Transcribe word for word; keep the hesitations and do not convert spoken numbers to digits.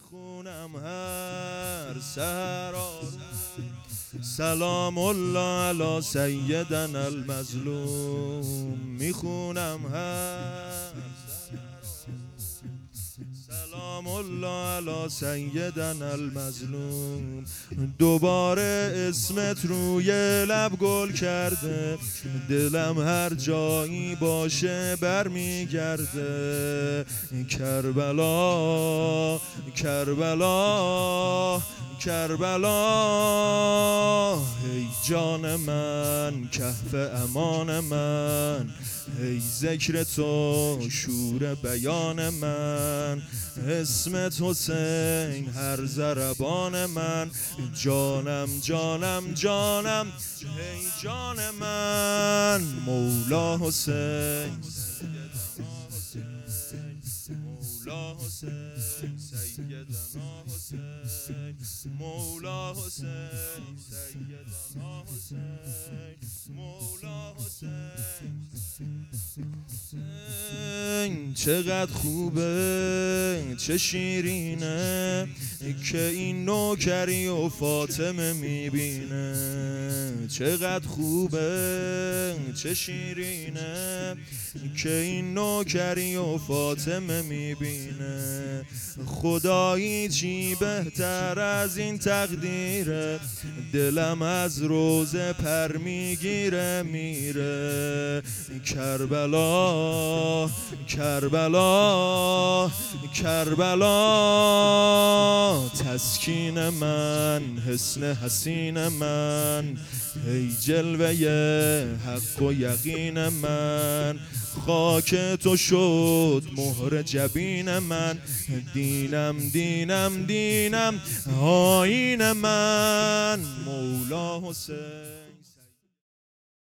میخونم هر سحر سلام الله علی سیدنا المظلوم. میخونم هر سلام الله علی سیدنا المظلوم. دوباره اسمت روی لب گل کرده، دلم هر جایی باشه برمیگرده. کربلا کربلا کربلا، ای جان من کهف امان من، ای ذکر تو شور بیان من، اسمت حسین هر ضربان من. جانم جانم جانم ای جان من، مولا حسین مولا حسین سیدنا حسین، مولا حسین سیدنا حسین، مولا حسین. چقدر خوبه چه شیرینه که این نوکری و فاطمه میبینه. چقدر خوبه چه شیرینه که این نوکری و فاطمه میبینه. خدایی چی بهتر از این تقدیره، دلم از روزه پر میگیره میره. کربلا کربلا کربلا، تسکین من حسن حسین من، ای جلوه حق و یقین من. خاک تو شد مهر جبین من، دینم دینم دینم آیین من، مولا حسین.